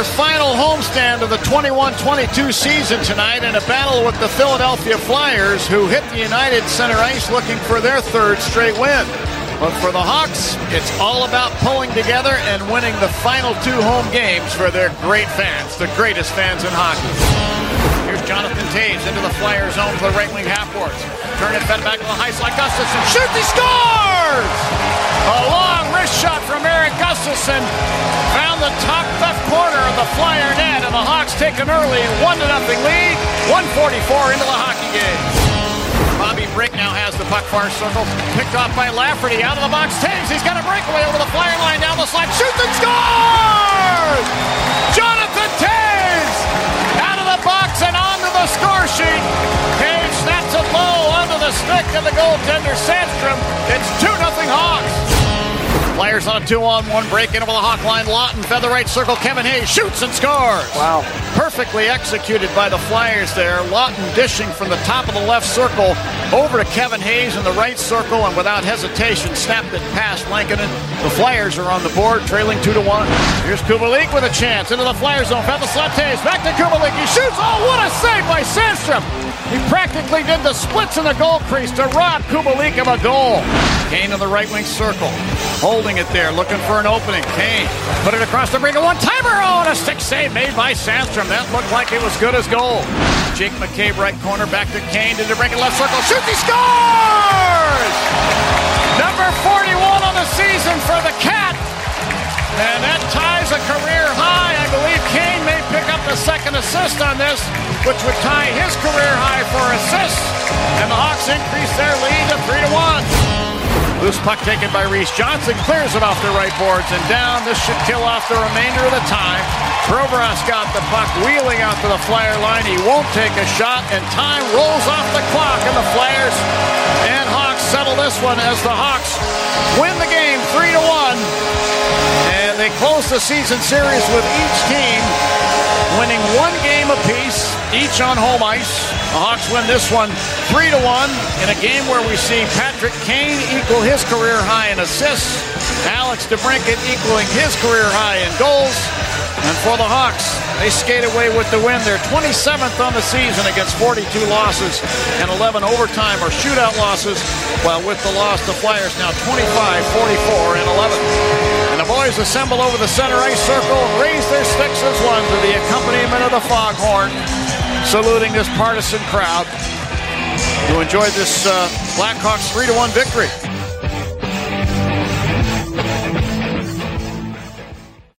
their final homestand of the 21-22 season tonight in a battle with the Philadelphia Flyers, who hit the United Center ice looking for their third straight win. But for the Hawks, it's all about pulling together and winning the final two home games for their great fans, the greatest fans in hockey. Here's Jonathan Toews into the Flyer zone for the right wing half-boards. Turn it, fed back to the high slot. Gustafsson shoots, he scores! A long wrist shot from Erik Gustafsson found the top left corner of the Flyer net, and the Hawks take an early 1-0 lead, 1:44 into the hockey game. Bobby Brick now has the puck far circle, picked off by Lafferty, out of the box. Toews, he's got a breakaway over the Flyer line, down the slide, shoots and scores! Jonathan Toews out of the box and onto the score sheet. Toews snaps it low onto the stick of the goaltender Sandstrom. It's 2-0 Hawks. Flyers on a 2-on-1 break in over the Hawk line. Lawton fed the right circle. Kevin Hayes shoots and scores. Wow. Perfectly executed by the Flyers there. Lawton dishing from the top of the left circle over to Kevin Hayes in the right circle, and without hesitation snapped it past Lankinen. The Flyers are on the board, trailing 2-1. Here's Kubalik with a chance into the Flyer zone. Fed the slot. Toews back to Kubalik. He shoots. Oh, what a save by Sandstrom. He practically did the splits in the goal crease to rob Kubalik of a goal. Kane in the right wing circle, holding it there, looking for an opening. Kane put it across the ring, a one-timer. Oh, and a stick save made by Sandstrom. That looked like it was good as gold. Jake McCabe, right corner, back to Kane, to the break in left circle. Shoots, he scores! Number 41 on the season for the Cat. And that ties a career high. I believe Kane may pick up the second assist on this, which would tie his career high for assists. And the Hawks increase their lead to 3-1. Loose puck taken by Reese Johnson, clears it off the right boards and down. This should kill off the remainder of the time. Provorov got the puck wheeling out to the Flyer line. He won't take a shot, and time rolls off the clock, and the Flyers and Hawks settle this one as the Hawks win the game 3-1. And they close the season series with each team winning one game apiece, each on home ice. The Hawks win this one 3-1 in a game where we see Patrick Kane equal his career high in assists, Alex DeBrincat equaling his career high in goals. And for the Hawks, they skate away with the win. They're 27th on the season against 42 losses and 11 overtime or shootout losses, while with the loss, the Flyers now 25, 44, and 11. And the boys assemble over the center ice circle, raise their sticks as one to the accompaniment of the foghorn, saluting this partisan crowd who enjoyed this Blackhawks 3-1 victory.